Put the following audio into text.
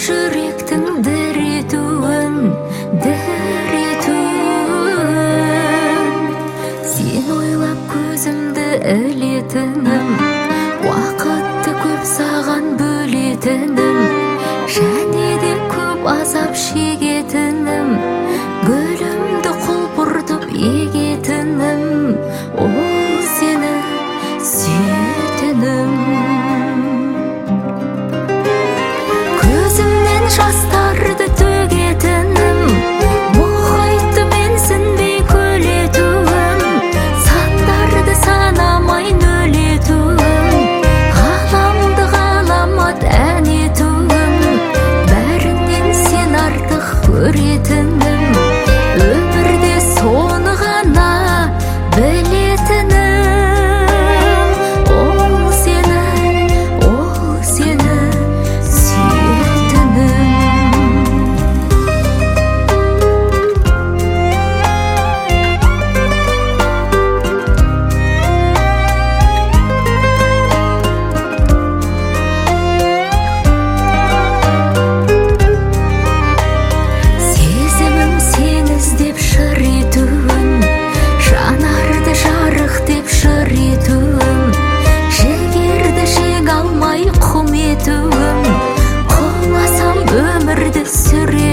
жүректің дір етуін сен ойлап көзімді ілетінім, уақытты көп саған бөлетінім, және де көп азап шегетінім, гүлімді құлпыртып егетінім, ол сені сүйетінім. Көзімнен жастарды төгетінім, мұхитты менсінбей көлетуім, сандарды санамай нөлетуім, ғаламды ғаламат ән етуім, бәрінен сен артық көретінім, өмірде соны ғана білетінім, ол сені сүйетінім. Сезімім сен іздеп шыр етуін, жанарды жарық деп жыр етуім, жігерді жег алмай құм етуім, құласам өмірді сүр